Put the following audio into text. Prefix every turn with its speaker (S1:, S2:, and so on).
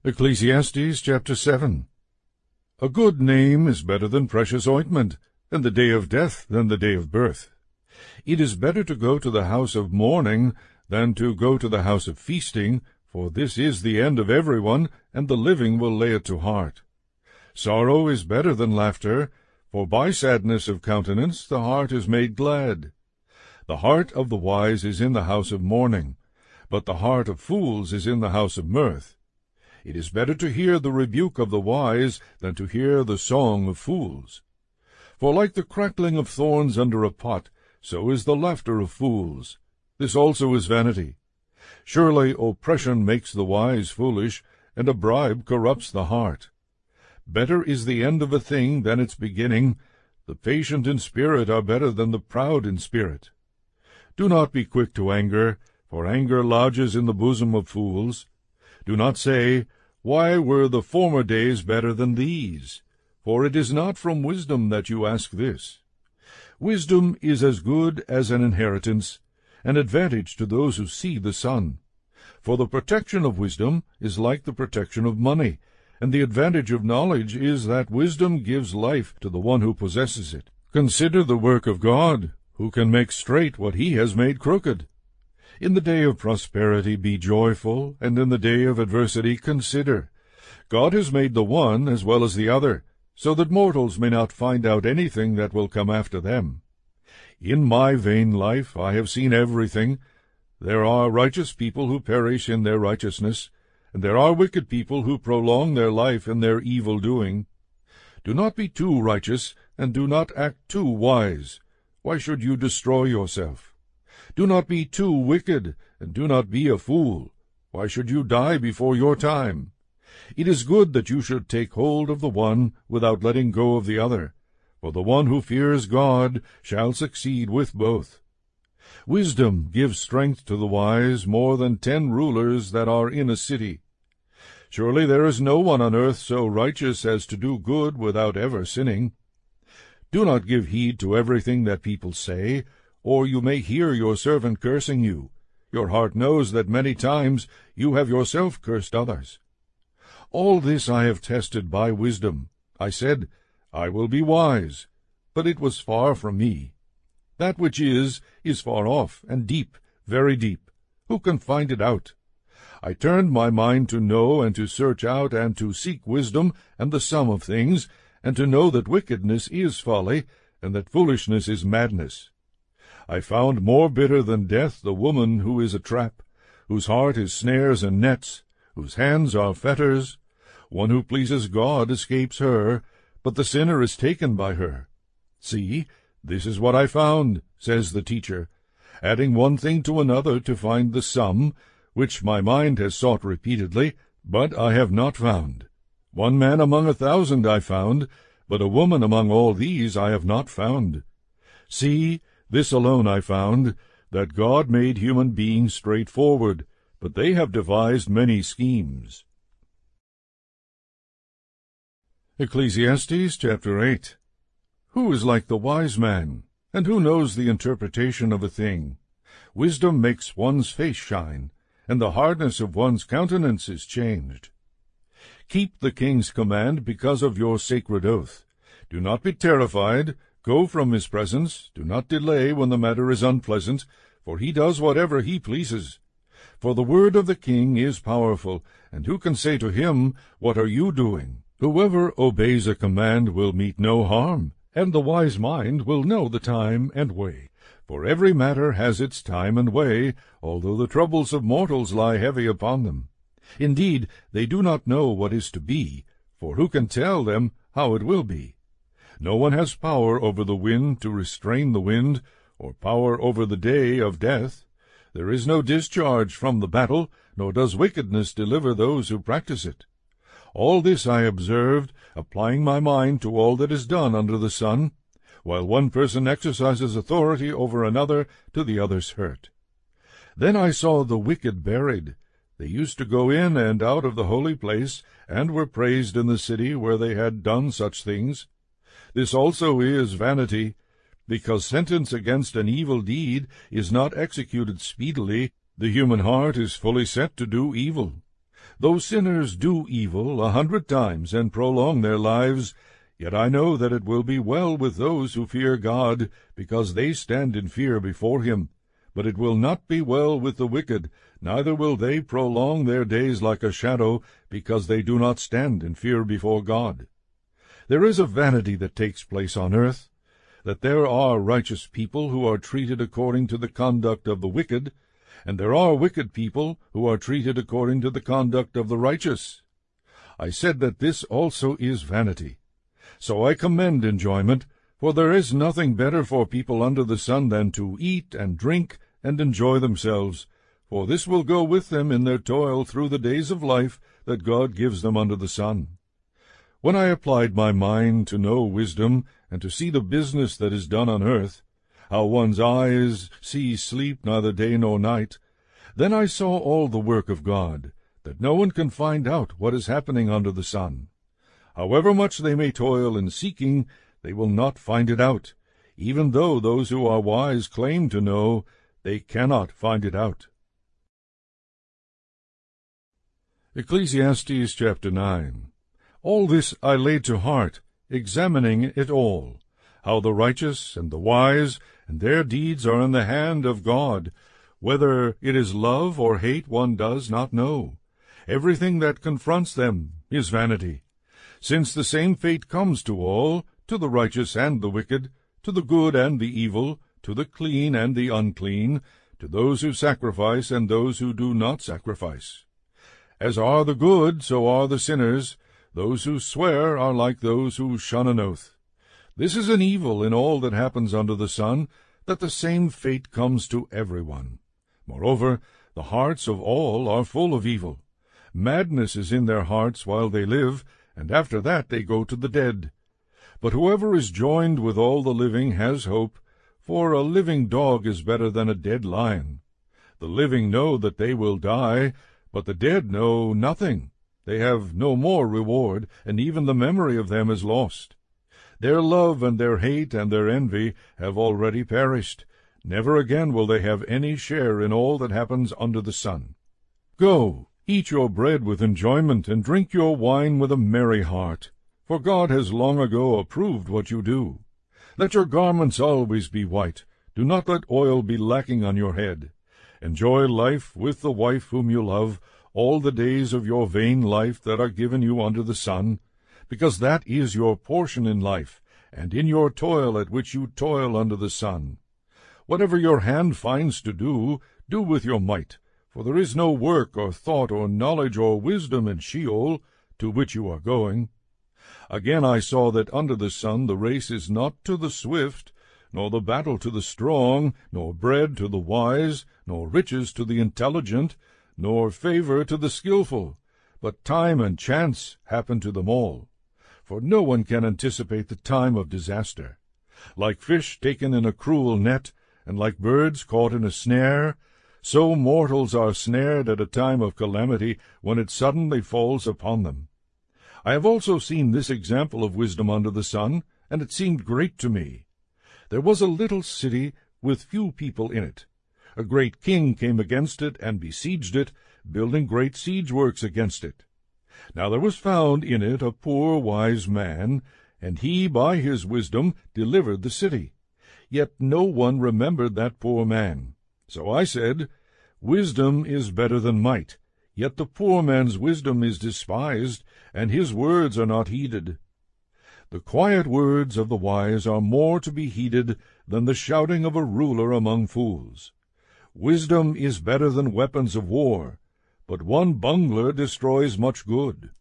S1: Ecclesiastes chapter 7. A good name is better than precious ointment, and the day of death than the day of birth. It is better to go to the house of mourning than to go to the house of feasting, for this is the end of everyone, and the living will lay it to heart. Sorrow is better than laughter, for by sadness of countenance the heart is made glad. The heart of the wise is in the house of mourning, but the heart of fools is in the house of mirth. It is better to hear the rebuke of the wise than to hear the song of fools. For like the crackling of thorns under a pot, so is the laughter of fools. This also is vanity. Surely oppression makes the wise foolish, and a bribe corrupts the heart. Better is the end of a thing than its beginning. The patient in spirit are better than the proud in spirit. Do not be quick to anger, for anger lodges in the bosom of fools. Do not say, Why were the former days better than these? For it is not from wisdom that you ask this. Wisdom is as good as an inheritance, an advantage to those who see the sun. For the protection of wisdom is like the protection of money, and the advantage of knowledge is that wisdom gives life to the one who possesses it. Consider the work of God, who can make straight what he has made crooked. In the day of prosperity be joyful, and in the day of adversity consider. God has made the one as well as the other, so that mortals may not find out anything that will come after them. In my vain life I have seen everything. There are righteous people who perish in their righteousness, and there are wicked people who prolong their life in their evil doing. Do not be too righteous, and do not act too wise. Why should you destroy yourself? Do not be too wicked, and do not be a fool. Why should you die before your time? It is good that you should take hold of the one without letting go of the other, for the one who fears God shall succeed with both. Wisdom gives strength to the wise more than 10 rulers that are in a city. Surely there is no one on earth so righteous as to do good without ever sinning. Do not give heed to everything that people say, or you may hear your servant cursing you. Your heart knows that many times you have yourself cursed others. All this I have tested by wisdom. I said, I will be wise, but it was far from me. That which is far off, and deep, very deep. Who can find it out? I turned my mind to know and to search out and to seek wisdom and the sum of things, and to know that wickedness is folly, and that foolishness is madness. I found more bitter than death the woman who is a trap, whose heart is snares and nets, whose hands are fetters. One who pleases God escapes her, but the sinner is taken by her. See, this is what I found, says the teacher, adding one thing to another to find the sum, which my mind has sought repeatedly, but I have not found. One man among 1,000 I found, but a woman among all these I have not found. See, this alone I found, that God made human beings straightforward, but they have devised many schemes. Ecclesiastes chapter 8. Who is like the wise man, and who knows the interpretation of a thing? Wisdom makes one's face shine, and the hardness of one's countenance is changed. Keep the king's command because of your sacred oath. Do not be terrified. Go from his presence. Do not delay when the matter is unpleasant, for he does whatever he pleases. For the word of the king is powerful, and who can say to him, What are you doing? Whoever obeys a command will meet no harm, and the wise mind will know the time and way. For every matter has its time and way, although the troubles of mortals lie heavy upon them. Indeed, they do not know what is to be, for who can tell them how it will be? No one has power over the wind to restrain the wind, or power over the day of death. There is no discharge from the battle, nor does wickedness deliver those who practice it. All this I observed, applying my mind to all that is done under the sun, while one person exercises authority over another to the other's hurt. Then I saw the wicked buried. They used to go in and out of the holy place, and were praised in the city where they had done such things. This also is vanity, because sentence against an evil deed is not executed speedily. The human heart is fully set to do evil. Though sinners do evil 100 times and prolong their lives, yet I know that it will be well with those who fear God, because they stand in fear before him. But it will not be well with the wicked, neither will they prolong their days like a shadow, because they do not stand in fear before God. There is a vanity that takes place on earth, that there are righteous people who are treated according to the conduct of the wicked, and there are wicked people who are treated according to the conduct of the righteous. I said that this also is vanity. So I commend enjoyment, for there is nothing better for people under the sun than to eat and drink and enjoy themselves, for this will go with them in their toil through the days of life that God gives them under the sun. When I applied my mind to know wisdom, and to see the business that is done on earth, how one's eyes see sleep neither day nor night, then I saw all the work of God, that no one can find out what is happening under the sun. However much they may toil in seeking, they will not find it out. Even though those who are wise claim to know, they cannot find it out. Ecclesiastes chapter 9. All this I laid to heart, examining it all, how the righteous and the wise and their deeds are in the hand of God. Whether it is love or hate one does not know. Everything that confronts them is vanity, since the same fate comes to all, to the righteous and the wicked, to the good and the evil, to the clean and the unclean, to those who sacrifice and those who do not sacrifice. As are the good, so are the sinners. Those who swear are like those who shun an oath. This is an evil in all that happens under the sun, that the same fate comes to everyone. Moreover, the hearts of all are full of evil. Madness is in their hearts while they live, and after that they go to the dead. But whoever is joined with all the living has hope, for a living dog is better than a dead lion. The living know that they will die, but the dead know nothing. They have no more reward, and even the memory of them is lost. Their love and their hate and their envy have already perished. Never again will they have any share in all that happens under the sun. Go, eat your bread with enjoyment, and drink your wine with a merry heart, for God has long ago approved what you do. Let your garments always be white. Do not let oil be lacking on your head. Enjoy life with the wife whom you love, all the days of your vain life that are given you under the sun, because that is your portion in life, and in your toil at which you toil under the sun. Whatever your hand finds to do, do with your might, for there is no work or thought or knowledge or wisdom in Sheol, to which you are going. Again I saw that under the sun the race is not to the swift, nor the battle to the strong, nor bread to the wise, nor riches to the intelligent, nor favor to the skillful, but time and chance happen to them all. For no one can anticipate the time of disaster. Like fish taken in a cruel net, and like birds caught in a snare, so mortals are snared at a time of calamity, when it suddenly falls upon them. I have also seen this example of wisdom under the sun, and it seemed great to me. There was a little city with few people in it. A great king came against it and besieged it, building great siege works against it. Now there was found in it a poor wise man, and he by his wisdom delivered the city. Yet no one remembered that poor man. So I said, Wisdom is better than might, yet the poor man's wisdom is despised, and his words are not heeded. The quiet words of the wise are more to be heeded than the shouting of a ruler among fools. Wisdom is better than weapons of war, but one bungler destroys much good.